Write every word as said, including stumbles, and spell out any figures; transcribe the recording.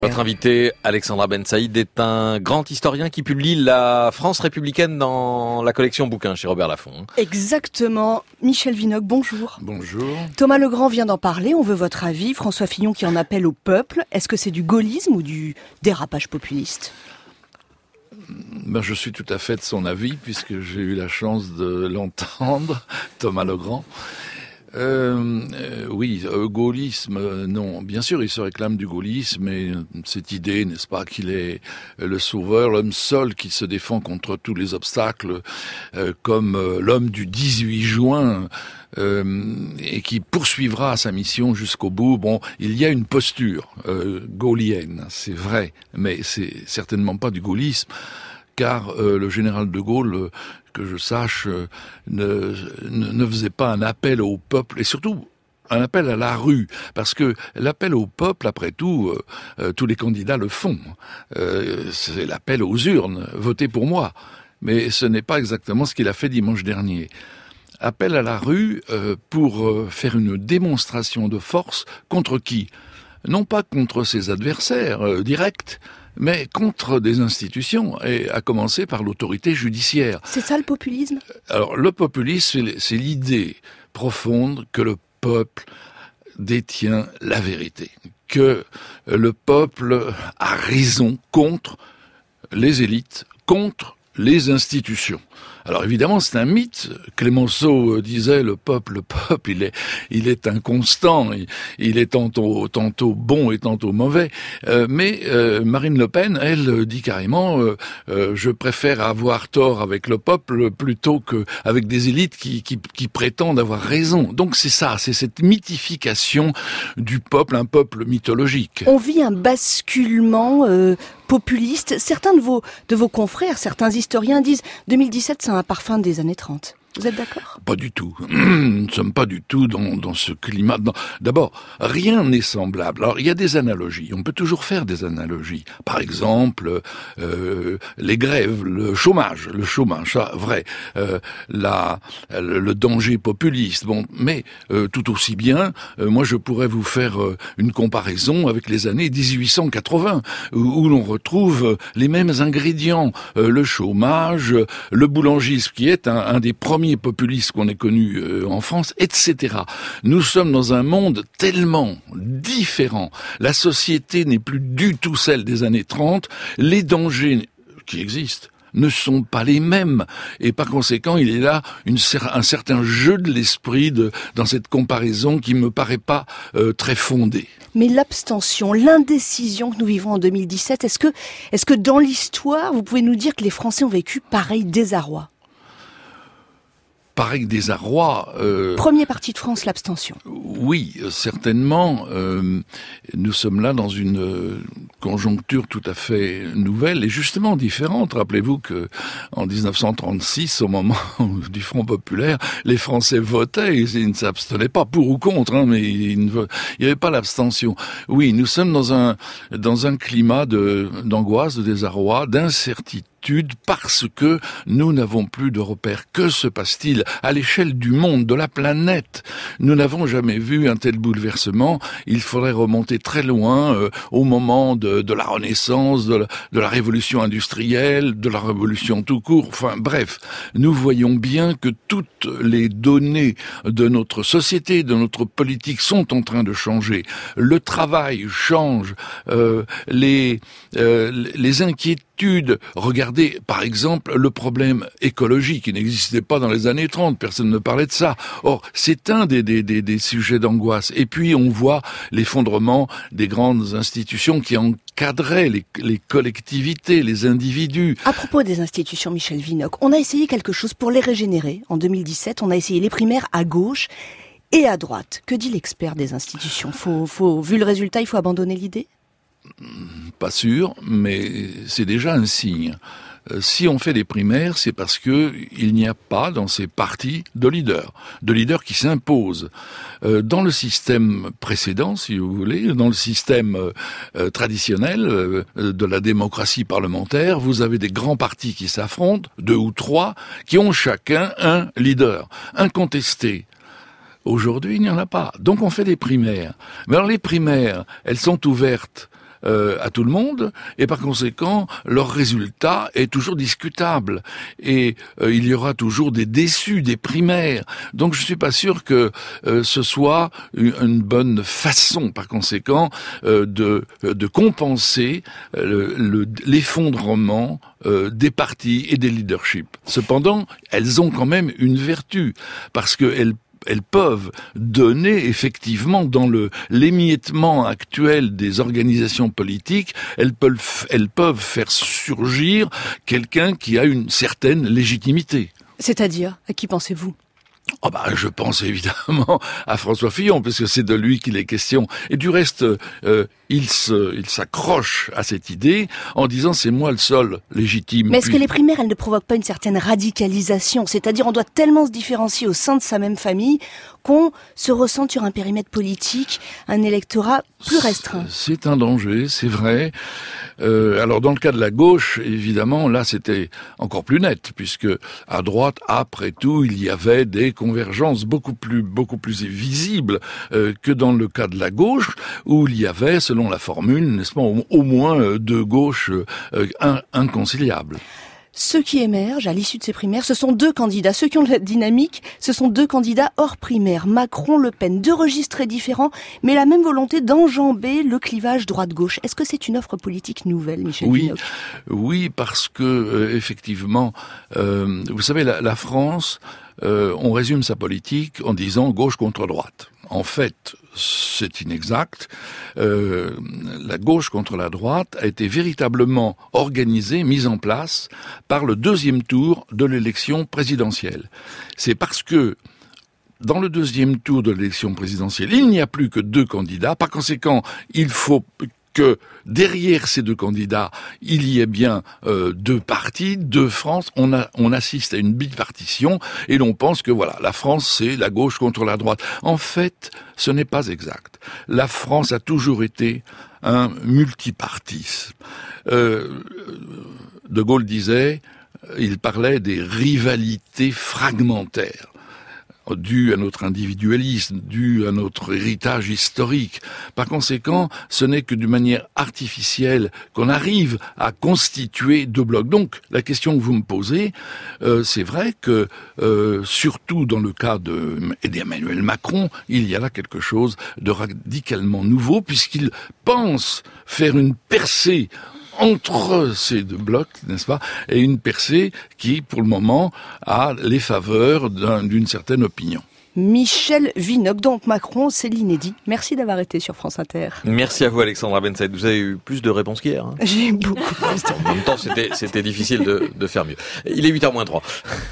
Votre invité, Alexandra Ben Saïd, est un grand historien qui publie la France républicaine dans la collection bouquins chez Robert Laffont. Exactement. Michel Vinocq, bonjour. Bonjour. Thomas Legrand vient d'en parler, on veut votre avis. François Fillon qui en appelle au peuple. Est-ce que c'est du gaullisme ou du dérapage populiste ? Ben, je suis tout à fait de son avis, puisque j'ai eu la chance de l'entendre, Thomas Legrand. Euh, euh, oui, euh, gaullisme, euh, non. Bien sûr, il se réclame du gaullisme, et cette idée, n'est-ce pas, qu'il est le sauveur, l'homme seul qui se défend contre tous les obstacles, euh, comme euh, l'homme du dix-huit juin, euh, et qui poursuivra sa mission jusqu'au bout. Bon, il y a une posture euh, gaulienne, c'est vrai, mais c'est certainement pas du gaullisme, car euh, le général de Gaulle, euh, que je sache, euh, ne, ne, ne faisait pas un appel au peuple, et surtout un appel à la rue, parce que l'appel au peuple, après tout, euh, euh, tous les candidats le font. Euh, c'est l'appel aux urnes, votez pour moi. Mais ce n'est pas exactement ce qu'il a fait dimanche dernier. Appel à la rue euh, pour euh, faire une démonstration de force contre qui ? Non pas contre ses adversaires euh, directs, mais contre des institutions, et à commencer par l'autorité judiciaire. C'est ça le populisme ? Alors, le populisme, c'est l'idée profonde que le peuple détient la vérité, que le peuple a raison contre les élites, contre les institutions. Alors évidemment, c'est un mythe. Clémenceau disait le peuple, le peuple, il est, il est inconstant, il, il est tantôt, tantôt bon et tantôt mauvais. Euh, mais euh, Marine Le Pen, elle dit carrément, euh, euh, je préfère avoir tort avec le peuple plutôt que avec des élites qui, qui, qui prétendent avoir raison. Donc c'est ça, c'est cette mythification du peuple, un peuple mythologique. On vit un basculement euh, populiste. Certains de vos de vos confrères, certains historiens disent deux mille dix-sept, c'est un parfum des années trente. Vous êtes d'accord ? Pas du tout. Nous ne sommes pas du tout dans, dans ce climat. D'abord, rien n'est semblable. Alors, il y a des analogies. On peut toujours faire des analogies. Par exemple, euh, les grèves, le chômage, le chômage, ça, vrai. Euh, la, le danger populiste. Bon, mais euh, tout aussi bien, euh, moi, je pourrais vous faire euh, une comparaison avec les années dix-huit cent quatre-vingts, où, où l'on retrouve les mêmes ingrédients. Euh, le chômage, le boulangisme, qui est un, un des premiers populistes qu'on ait connu euh, en France, et cetera. Nous sommes dans un monde tellement différent. La société n'est plus du tout celle des années trente. Les dangers qui existent ne sont pas les mêmes. Et par conséquent, il y a là une, un certain jeu de l'esprit de, dans cette comparaison qui me paraît pas euh, très fondée. Mais l'abstention, l'indécision que nous vivons en deux mille dix-sept, est-ce que, est-ce que dans l'histoire, vous pouvez nous dire que les Français ont vécu pareil désarroi ? Pareil désarroi. Euh, Premier parti de France, l'abstention. Oui, certainement. Euh, nous sommes là dans une euh, conjoncture tout à fait nouvelle et justement différente. Rappelez-vous que en dix-neuf cent trente-six, au moment du Front populaire, les Français votaient, ils ne s'abstenaient pas pour ou contre, hein, mais il n'y avait pas l'abstention. Oui, nous sommes dans un dans un climat de d'angoisse, de désarroi, d'incertitude. Parce que nous n'avons plus de repères. Que se passe-t-il à l'échelle du monde, de la planète ? Nous n'avons jamais vu un tel bouleversement. Il faudrait remonter très loin, euh, au moment de, de la Renaissance, de la, de la révolution industrielle, de la révolution tout court. Enfin bref, nous voyons bien que toutes les données de notre société, de notre politique sont en train de changer. Le travail change, euh, les, euh, les inquiétudes. Regardez, par exemple, le problème écologique qui n'existait pas dans les années trente. Personne ne parlait de ça. Or, c'est un des, des, des, des sujets d'angoisse. Et puis, on voit l'effondrement des grandes institutions qui encadraient les, les collectivités, les individus. À propos des institutions, Michel Vinocq, on a essayé quelque chose pour les régénérer. En deux mille dix-sept, on a essayé les primaires à gauche et à droite. Que dit l'expert des institutions ? Faut, faut, vu le résultat, il faut abandonner l'idée ? Pas sûr, mais c'est déjà un signe. Si on fait des primaires, c'est parce que il n'y a pas dans ces partis de leaders, de leaders qui s'imposent. Dans le système précédent, si vous voulez, dans le système traditionnel de la démocratie parlementaire, vous avez des grands partis qui s'affrontent, deux ou trois, qui ont chacun un leader, incontesté. Aujourd'hui, il n'y en a pas. Donc on fait des primaires. Mais alors les primaires, elles sont ouvertes euh, à tout le monde, et par conséquent, leur résultat est toujours discutable. Et euh, il y aura toujours des déçus, des primaires. Donc je suis pas sûr que euh, ce soit une, une bonne façon, par conséquent, euh, de, de compenser euh, le, l'effondrement euh, des partis et des leaderships. Cependant, elles ont quand même une vertu, parce qu'elles elles peuvent donner effectivement dans le l'émiettement actuel des organisations politiques, elles peuvent elles peuvent faire surgir quelqu'un qui a une certaine légitimité. C'est-à-dire, à qui pensez-vous ? Oh bah, je pense évidemment à François Fillon, parce que c'est de lui qu'il est question. Et du reste, euh, il se, il s'accroche à cette idée en disant c'est moi le seul légitime. Mais est-ce Puis... que les primaires, elles ne provoquent pas une certaine radicalisation ? C'est-à-dire, on doit tellement se différencier au sein de sa même famille qu'on se ressent sur un périmètre politique, un électorat plus restreint. C'est un danger, c'est vrai. Euh, alors dans le cas de la gauche, évidemment, là c'était encore plus net, puisque à droite, après tout, il y avait des convergences beaucoup plus beaucoup plus visibles euh, que dans le cas de la gauche, où il y avait, selon la formule, n'est-ce pas, au, au moins euh, deux gauches euh, in, inconciliables. Ceux qui émergent à l'issue de ces primaires, ce sont deux candidats. Ceux qui ont de la dynamique, ce sont deux candidats hors primaire. Macron, Le Pen, deux registres très différents, mais la même volonté d'enjamber le clivage droite-gauche. Est-ce que c'est une offre politique nouvelle, Michel Oui, Vinocq ? Oui, parce que euh, effectivement, euh, vous savez, la, la France, euh, on résume sa politique en disant gauche contre droite. En fait, c'est inexact. Euh, la gauche contre la droite a été véritablement organisée, mise en place par le deuxième tour de l'élection présidentielle. C'est parce que dans le deuxième tour de l'élection présidentielle, il n'y a plus que deux candidats. Par conséquent, il faut que derrière ces deux candidats, il y ait bien euh, deux partis, deux France. On, a, on assiste à une bipartition et l'on pense que voilà, la France c'est la gauche contre la droite. En fait, ce n'est pas exact. La France a toujours été un multipartisme. Euh, De Gaulle disait, il parlait des rivalités fragmentaires, dû à notre individualisme, dû à notre héritage historique. Par conséquent, ce n'est que d'une manière artificielle qu'on arrive à constituer deux blocs. Donc, la question que vous me posez, euh, c'est vrai que, euh, surtout dans le cas de, d'Emmanuel Macron, il y a là quelque chose de radicalement nouveau, puisqu'il pense faire une percée entre ces deux blocs, n'est-ce pas, et une percée qui, pour le moment, a les faveurs d'un, d'une certaine opinion. Michel Vinocq, donc Macron, c'est l'inédit. Merci d'avoir été sur France Inter. Merci à vous, Alexandra Bensaïd. Vous avez eu plus de réponses qu'hier. Hein. J'ai eu beaucoup plus. En même temps, c'était, c'était difficile de, de faire mieux. Il est huit heures moins trois.